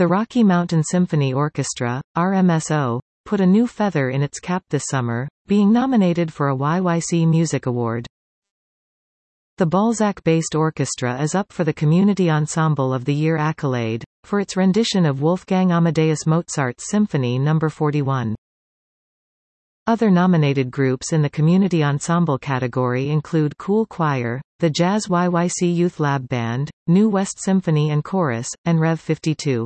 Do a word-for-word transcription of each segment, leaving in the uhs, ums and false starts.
The Rocky Mountain Symphony Orchestra, R M S O, put a new feather in its cap this summer, being nominated for a Y Y C Music Award. The Balzac-based orchestra is up for the Community Ensemble of the Year accolade, for its rendition of Wolfgang Amadeus Mozart's Symphony number forty-one. Other nominated groups in the Community Ensemble category include Cool Choir, the Jazz Y Y C Youth Lab Band, New West Symphony and Chorus, and Rev fifty-two.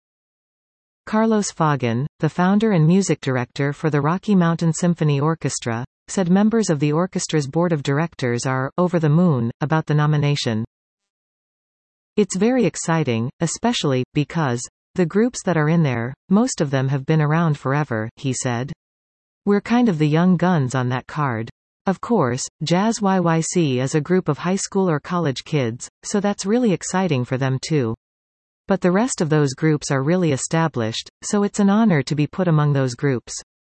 Carlos Fagen, the founder and music director for the Rocky Mountain Symphony Orchestra, said members of the orchestra's board of directors are over the moon about the nomination. It's very exciting, especially because the groups that are in there, most of them have been around forever, he said. We're kind of the young guns on that card. Of course, Jazz Y Y C is a group of high school or college kids, so that's really exciting for them too. But the rest of those groups are really established, so it's an honor to be put among those groups.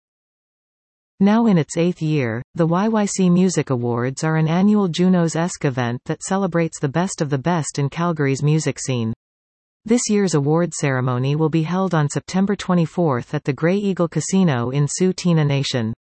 Now in its eighth year, the Y Y C Music Awards are an annual Junos-esque event that celebrates the best of the best in Calgary's music scene. This year's award ceremony will be held on September twenty-fourth at the Grey Eagle Casino in Sioux-Tina Nation.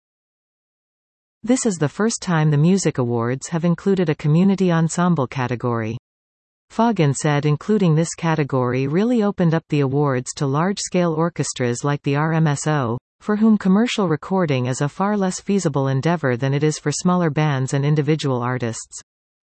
This is the first time the Music Awards have included a community ensemble category. Fagen said including this category really opened up the awards to large-scale orchestras like the R M S O, for whom commercial recording is a far less feasible endeavor than it is for smaller bands and individual artists.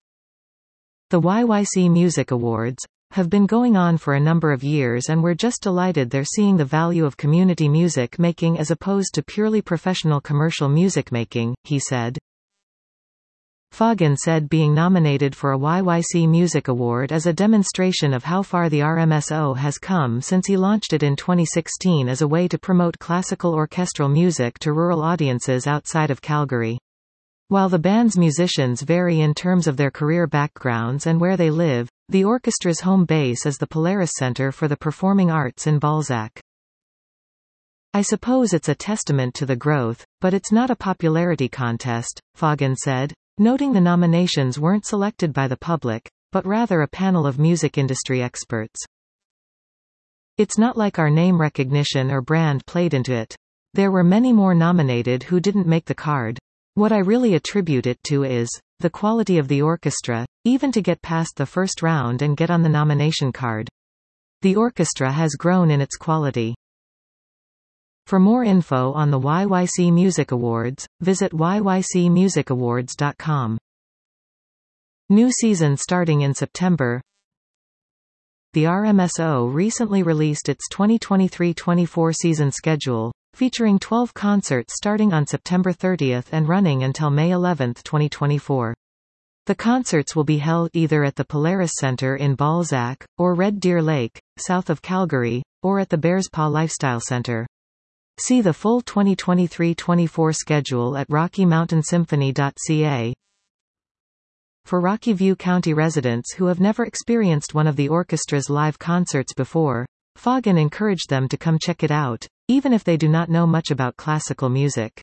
The Y Y C Music Awards have been going on for a number of years, and we're just delighted they're seeing the value of community music making as opposed to purely professional commercial music making, he said. Fagen said being nominated for a Y Y C Music Award is a demonstration of how far the R M S O has come since he launched it in twenty sixteen as a way to promote classical orchestral music to rural audiences outside of Calgary. While the band's musicians vary in terms of their career backgrounds and where they live, the orchestra's home base is the Polaris Center for the Performing Arts in Balzac. I suppose it's a testament to the growth, but it's not a popularity contest, Fagen said, noting the nominations weren't selected by the public, but rather a panel of music industry experts. It's not like our name recognition or brand played into it. There were many more nominated who didn't make the card. What I really attribute it to is the quality of the orchestra, even to get past the first round and get on the nomination card. The orchestra has grown in its quality. For more info on the Y Y C Music Awards, visit y y c music awards dot com. New season starting in September. The R M S O recently released its twenty twenty-three twenty-four season schedule, featuring twelve concerts starting on September thirtieth and running until May eleventh twenty twenty-four. The concerts will be held either at the Polaris Center in Balzac, or Red Deer Lake, south of Calgary, or at the Bearspaw Lifestyle Center. See the full twenty twenty-three twenty-four schedule at rocky mountain symphony dot c a. For Rocky View County residents who have never experienced one of the orchestra's live concerts before, Fagen encouraged them to come check it out, even if they do not know much about classical music.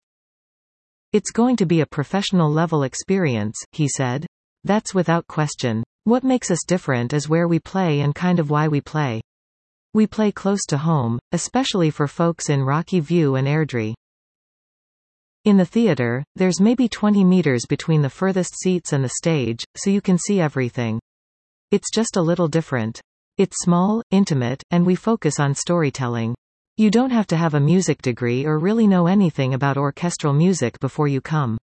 It's going to be a professional level experience, he said. That's without question. What makes us different is where we play and kind of why we play. We play close to home, especially for folks in Rocky View and Airdrie. In the theater, there's maybe twenty meters between the furthest seats and the stage, so you can see everything. It's just a little different. It's small, intimate, and we focus on storytelling. You don't have to have a music degree or really know anything about orchestral music before you come.